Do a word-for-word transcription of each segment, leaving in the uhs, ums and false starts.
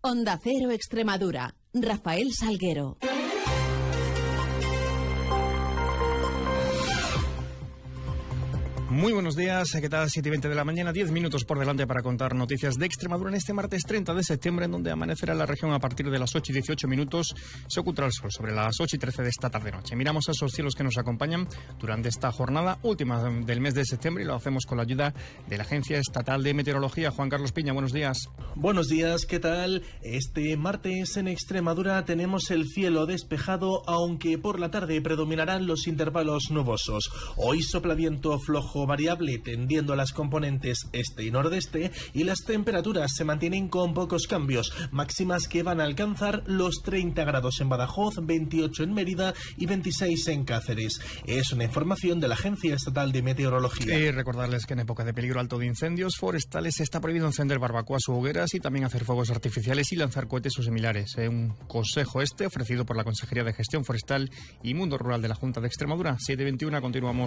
Onda Cero Extremadura. Rafael Salguero. Muy buenos días, ¿qué tal? siete y veinte de la mañana, diez minutos por delante para contar noticias de Extremadura en este martes treinta de septiembre, en donde amanecerá la región a partir de las ocho y dieciocho minutos. Se ocultará el sol sobre las ocho y trece de esta tarde-noche. Miramos a esos cielos que nos acompañan durante esta jornada última del mes de septiembre y lo hacemos con la ayuda de la Agencia Estatal de Meteorología. Juan Carlos Piña, buenos días. Buenos días, ¿qué tal? Este martes en Extremadura tenemos el cielo despejado, aunque por la tarde predominarán los intervalos nubosos. Hoy sopla viento flojo variable tendiendo a las componentes este y nordeste, y las temperaturas se mantienen con pocos cambios, máximas que van a alcanzar los treinta grados en Badajoz, veintiocho en Mérida y veintiséis en Cáceres. Es una información de la Agencia Estatal de Meteorología. Y recordarles que en época de peligro alto de incendios forestales está prohibido encender barbacoas o hogueras y también hacer fuegos artificiales y lanzar cohetes o similares. Eh, un consejo este ofrecido por la Consejería de Gestión Forestal y Mundo Rural de la Junta de Extremadura. siete y veintiuno, continuamos.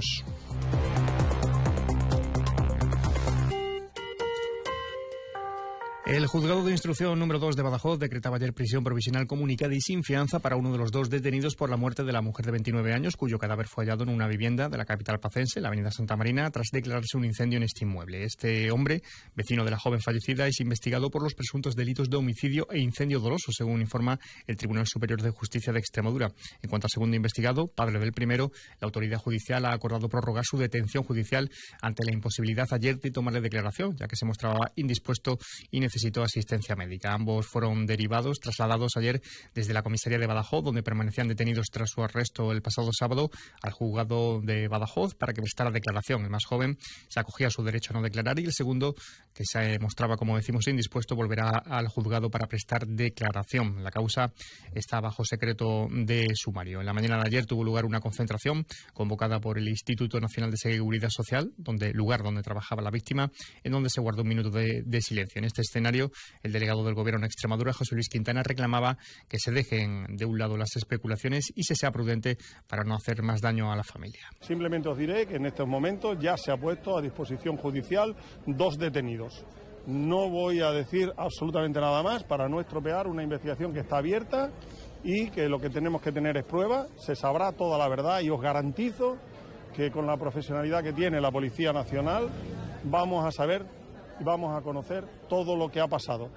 El juzgado de instrucción número dos de Badajoz decretaba ayer prisión provisional comunicada y sin fianza para uno de los dos detenidos por la muerte de la mujer de veintinueve años, cuyo cadáver fue hallado en una vivienda de la capital pacense, la avenida Santa Marina, tras declararse un incendio en este inmueble. Este hombre, vecino de la joven fallecida, es investigado por los presuntos delitos de homicidio e incendio doloso, según informa el Tribunal Superior de Justicia de Extremadura. En cuanto al segundo investigado, padre del primero, la autoridad judicial ha acordado prorrogar su detención judicial ante la imposibilidad ayer de tomarle declaración, ya que se mostraba indispuesto y necesitaba necesitó asistencia médica. Ambos fueron derivados, trasladados ayer desde la comisaría de Badajoz, donde permanecían detenidos tras su arresto el pasado sábado, al juzgado de Badajoz para que prestara declaración. El más joven se acogía a su derecho a no declarar y el segundo, que se mostraba, como decimos, indispuesto, volverá al juzgado para prestar declaración. La causa está bajo secreto de sumario. En la mañana de ayer tuvo lugar una concentración convocada por el Instituto Nacional de Seguridad Social, donde lugar donde trabajaba la víctima, en donde se guardó un minuto de, de silencio. En este escenario, el delegado del Gobierno en Extremadura, José Luis Quintana, reclamaba que se dejen de un lado las especulaciones y se sea prudente para no hacer más daño a la familia. Simplemente os diré que en estos momentos ya se ha puesto a disposición judicial dos detenidos. No voy a decir absolutamente nada más para no estropear una investigación que está abierta y que lo que tenemos que tener es prueba. Se sabrá toda la verdad y os garantizo que con la profesionalidad que tiene la Policía Nacional vamos a saber y vamos a conocer todo lo que ha pasado.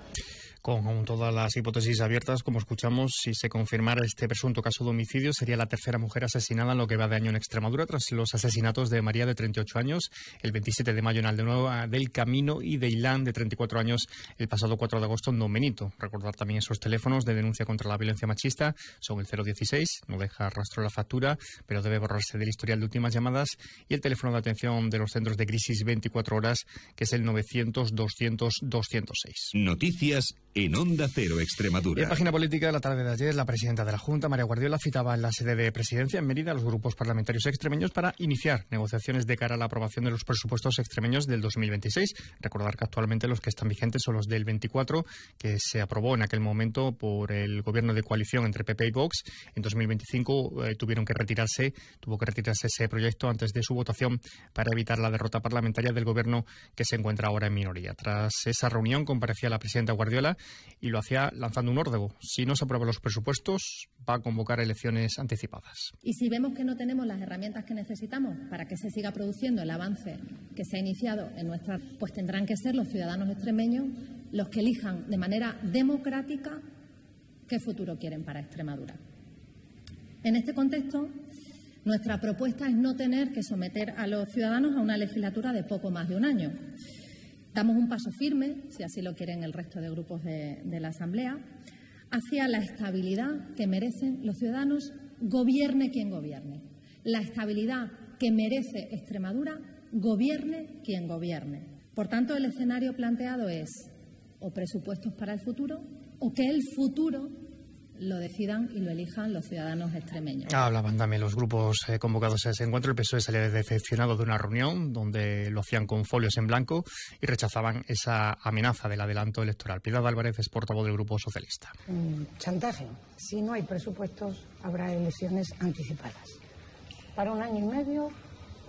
Con todas las hipótesis abiertas, como escuchamos, si se confirmara este presunto caso de homicidio, sería la tercera mujer asesinada en lo que va de año en Extremadura, tras los asesinatos de María, de treinta y ocho años, el veintisiete de mayo en Aldenueva del Camino, y de Ilán, de treinta y cuatro años, el pasado cuatro de agosto en Don Benito. Recordar también esos teléfonos de denuncia contra la violencia machista, son el cero dieciséis, no deja rastro la factura, pero debe borrarse del historial de últimas llamadas, y el teléfono de atención de los centros de crisis veinticuatro horas, que es el novecientos doscientos doscientos seis. Noticias en Onda Cero Extremadura. En página política, de la tarde de ayer, la presidenta de la Junta, María Guardiola, citaba en la sede de Presidencia en Mérida a los grupos parlamentarios extremeños para iniciar negociaciones de cara a la aprobación de los presupuestos extremeños del dos mil veintiséis. Recordar que actualmente los que están vigentes son los del veinticuatro, que se aprobó en aquel momento por el gobierno de coalición entre P P y Vox. En dos mil veinticinco eh, tuvieron que retirarse, tuvo que retirarse ese proyecto antes de su votación para evitar la derrota parlamentaria del gobierno que se encuentra ahora en minoría. Tras esa reunión comparecía la presidenta Guardiola y lo hacía lanzando un órdago. Si no se aprueban los presupuestos, va a convocar elecciones anticipadas. Y si vemos que no tenemos las herramientas que necesitamos para que se siga produciendo el avance que se ha iniciado en nuestra, pues tendrán que ser los ciudadanos extremeños los que elijan de manera democrática qué futuro quieren para Extremadura. En este contexto, nuestra propuesta es no tener que someter a los ciudadanos a una legislatura de poco más de un año. Damos un paso firme, si así lo quieren el resto de grupos de, de la Asamblea, hacia la estabilidad que merecen los ciudadanos, gobierne quien gobierne. La estabilidad que merece Extremadura, gobierne quien gobierne. Por tanto, el escenario planteado es o presupuestos para el futuro o que el futuro lo decidan y lo elijan los ciudadanos extremeños. Hablaban también los grupos eh, convocados a ese encuentro. El P S O E salía decepcionado de una reunión donde lo hacían con folios en blanco y rechazaban esa amenaza del adelanto electoral. Piedad Álvarez es portavoz del Grupo Socialista. Mm, chantaje. Si no hay presupuestos, habrá elecciones anticipadas. Para un año y medio,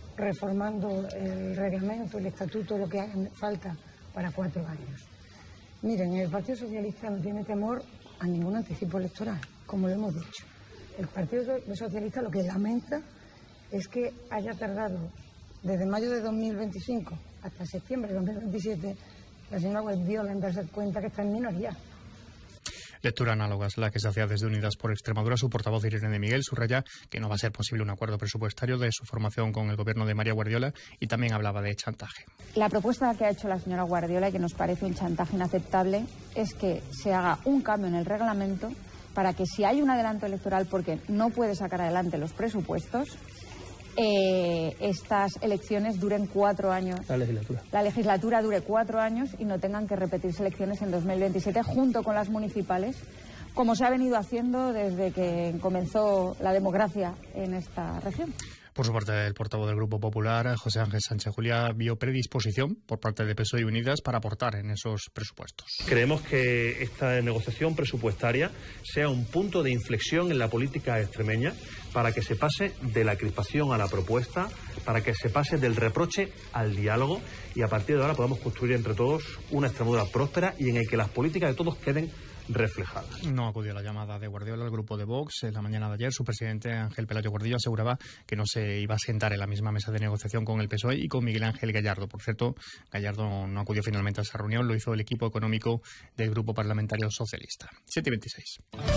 reformando el reglamento, el estatuto, lo que haga falta para cuatro años. Miren, el Partido Socialista no tiene temor a ningún anticipo electoral, como lo hemos dicho. El Partido Socialista lo que lamenta es que haya tardado desde mayo de dos mil veinticinco hasta septiembre de dos mil veintisiete la señora Guardiola en darse cuenta que está en minoría. Lectura análoga es la que se hacía desde Unidas por Extremadura. Su portavoz Irene de Miguel subraya que no va a ser posible un acuerdo presupuestario de su formación con el gobierno de María Guardiola y también hablaba de chantaje. La propuesta que ha hecho la señora Guardiola, y que nos parece un chantaje inaceptable, es que se haga un cambio en el reglamento para que si hay un adelanto electoral porque no puede sacar adelante los presupuestos, eh, estas elecciones duren cuatro años. La legislatura. La legislatura dure cuatro años y no tengan que repetirse elecciones en dos mil veintisiete junto con las municipales, como se ha venido haciendo desde que comenzó la democracia en esta región. Por su parte, el portavoz del Grupo Popular, José Ángel Sánchez Juliá, vio predisposición por parte de P S O E y Unidas para aportar en esos presupuestos. Creemos que esta negociación presupuestaria sea un punto de inflexión en la política extremeña para que se pase de la crispación a la propuesta, para que se pase del reproche al diálogo y a partir de ahora podamos construir entre todos una Extremadura próspera y en el que las políticas de todos queden reflejadas. No acudió a la llamada de Guardiola al grupo de Vox. En la mañana de ayer, su presidente Ángel Pelayo Gordillo aseguraba que no se iba a sentar en la misma mesa de negociación con el P S O E y con Miguel Ángel Gallardo. Por cierto, Gallardo no acudió finalmente a esa reunión, lo hizo el equipo económico del Grupo Parlamentario Socialista. siete y veintiséis.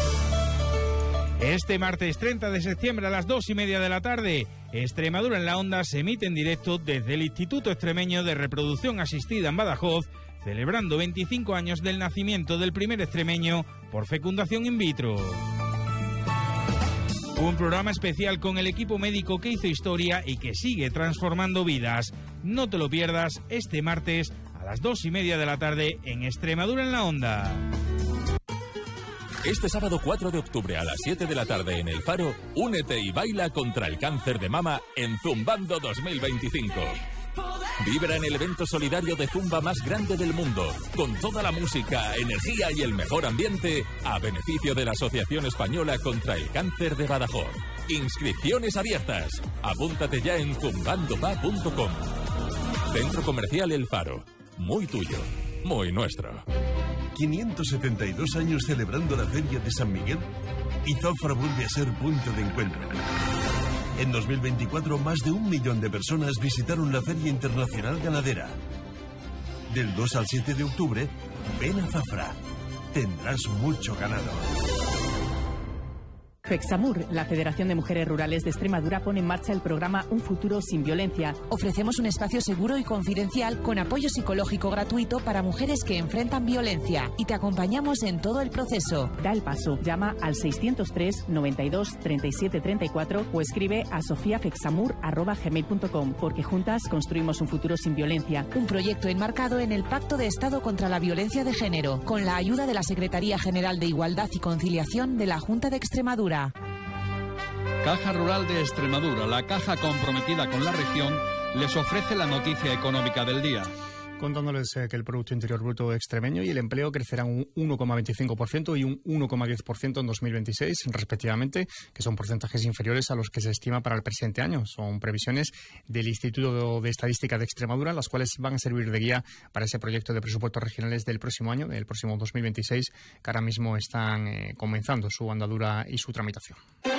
Este martes treinta de septiembre a las dos y media de la tarde, Extremadura en la Onda se emite en directo desde el Instituto Extremeño de Reproducción Asistida en Badajoz, celebrando veinticinco años del nacimiento del primer extremeño por fecundación in vitro. Un programa especial con el equipo médico que hizo historia y que sigue transformando vidas. No te lo pierdas este martes a las dos y media de la tarde en Extremadura en la Onda. Este sábado cuatro de octubre a las siete de la tarde en El Faro, únete y baila contra el cáncer de mama en Zumbando dos mil veinticinco. Vibra en el evento solidario de Zumba más grande del mundo, con toda la música, energía y el mejor ambiente, a beneficio de la Asociación Española contra el Cáncer de Badajoz. Inscripciones abiertas. Apúntate ya en zumbandopa punto com. Centro Comercial El Faro. Muy tuyo, muy nuestro. quinientos setenta y dos años celebrando la Feria de San Miguel y Zafra vuelve a ser punto de encuentro. En dos mil veinticuatro, más de un millón de personas visitaron la Feria Internacional Ganadera. Del dos al siete de octubre, ven a Zafra. Tendrás mucho ganado. FEXAMUR, la Federación de Mujeres Rurales de Extremadura, pone en marcha el programa Un Futuro Sin Violencia. Ofrecemos un espacio seguro y confidencial con apoyo psicológico gratuito para mujeres que enfrentan violencia y te acompañamos en todo el proceso. Da el paso, llama al seiscientos tres, noventa y dos, treinta y siete, treinta y cuatro o escribe a sofiafexamur arroba gmail punto com, porque juntas construimos un futuro sin violencia. Un proyecto enmarcado en el Pacto de Estado contra la Violencia de Género, con la ayuda de la Secretaría General de Igualdad y Conciliación de la Junta de Extremadura. Caja Rural de Extremadura, la caja comprometida con la región, les ofrece la noticia económica del día. Contándoles eh, que el Producto Interior Bruto extremeño y el empleo crecerán un uno coma veinticinco por ciento y un uno coma diez por ciento en dos mil veintiséis, respectivamente, que son porcentajes inferiores a los que se estima para el presente año. Son previsiones del Instituto de Estadística de Extremadura, las cuales van a servir de guía para ese proyecto de presupuestos regionales del próximo año, del próximo dos mil veintiséis, que ahora mismo están eh, comenzando su andadura y su tramitación.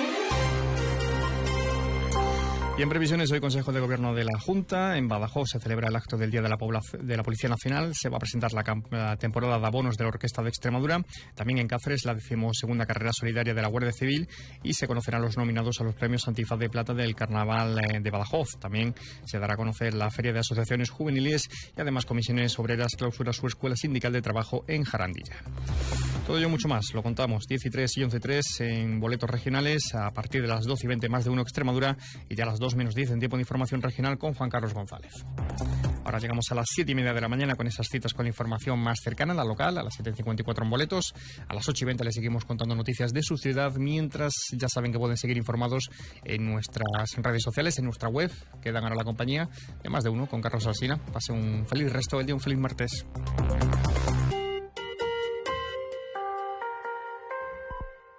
Y en previsiones, hoy Consejo de Gobierno de la Junta. En Badajoz se celebra el acto del Día de la, Poblac- de la Policía Nacional. Se va a presentar la, camp- la temporada de abonos de la Orquesta de Extremadura. También en Cáceres, la decimosegunda carrera solidaria de la Guardia Civil. Y se conocerán los nominados a los premios Antifaz de Plata del Carnaval eh, de Badajoz. También se dará a conocer la Feria de Asociaciones Juveniles y además comisiones obreras clausura su Escuela Sindical de Trabajo en Jarandilla. Todo ello mucho más, lo contamos, diez y tres y once y tres en boletos regionales, a partir de las doce y veinte más de uno Extremadura y ya a las dos menos diez en tiempo de información regional con Juan Carlos González. Ahora llegamos a las siete y media de la mañana con esas citas con la información más cercana, la local, a las siete y cincuenta y cuatro en boletos, a las ocho y veinte les seguimos contando noticias de su ciudad, mientras ya saben que pueden seguir informados en nuestras redes sociales, en nuestra web, quedan ahora la compañía de más de uno con Carlos Alsina. Pase un feliz resto del día, un feliz martes.